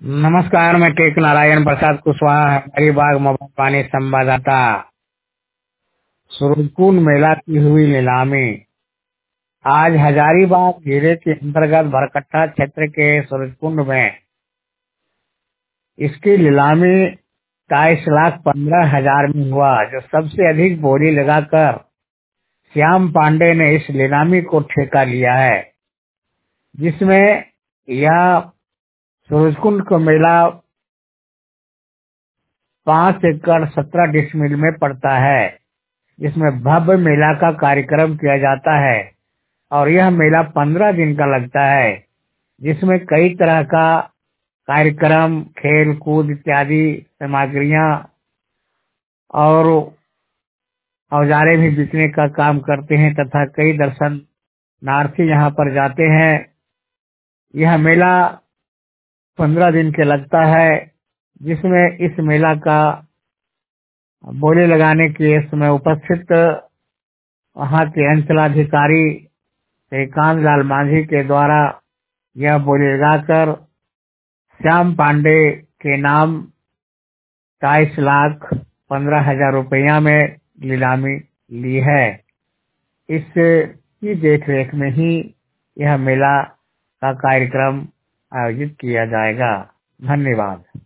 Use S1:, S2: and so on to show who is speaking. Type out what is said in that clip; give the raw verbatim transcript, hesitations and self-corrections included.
S1: नमस्कार, मैं टेक नारायण प्रसाद कुशवाहा, हजारीबाग मवानी संवाददाता। सूरजकुंड मेला की हुई नीलामी। आज हजारीबाग जिले के अंतर्गत भरकट्टा क्षेत्र के सूरजकुंड में इसकी नीलामी बाईस लाख पंद्रह हजार में हुआ, जो सबसे अधिक बोली लगाकर श्याम पांडे ने इस नीलामी को ठेका लिया है, जिसमें यह सूरजकुंड का मेला पाँच एकड़ सत्रह डिसमिल में पड़ता है, जिसमें भव्य मेला का कार्यक्रम किया जाता है। और यह मेला पंद्रह दिन का लगता है, जिसमें कई तरह का कार्यक्रम, खेल कूद इत्यादि सामग्रियां और औजारे भी बिकने का काम करते हैं तथा कई दर्शनार्थी यहाँ पर जाते हैं। यह मेला पंद्रह दिन के लगता है, जिसमें इस मेला का बोली लगाने के समय उपस्थित वहाँ के अंचलाधिकारी श्रीकांत लाल मांझी के द्वारा यह बोली लगाकर श्याम पांडे के नाम बाईस लाख पंद्रह हजार रुपया में नीलामी ली है। इसकी देखरेख में ही यह मेला का कार्यक्रम आयोजित किया जाएगा। धन्यवाद।